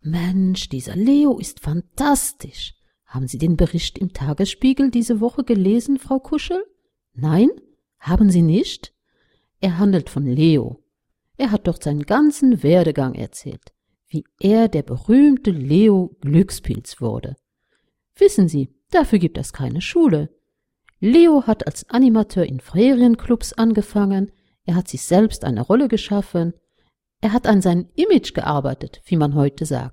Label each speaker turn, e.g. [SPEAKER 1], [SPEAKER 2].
[SPEAKER 1] Mensch, dieser Leo ist fantastisch. Haben Sie den Bericht im Tagesspiegel diese Woche gelesen, Frau Kuschel? Nein? Haben Sie nicht? Er handelt von Leo. Er hat dort seinen ganzen Werdegang erzählt, wie er der berühmte Leo Glückspilz wurde. Wissen Sie, dafür gibt es keine Schule. Leo hat als Animateur in Ferienclubs angefangen, er hat sich selbst eine Rolle geschaffen, er hat an seinem Image gearbeitet, wie man heute sagt.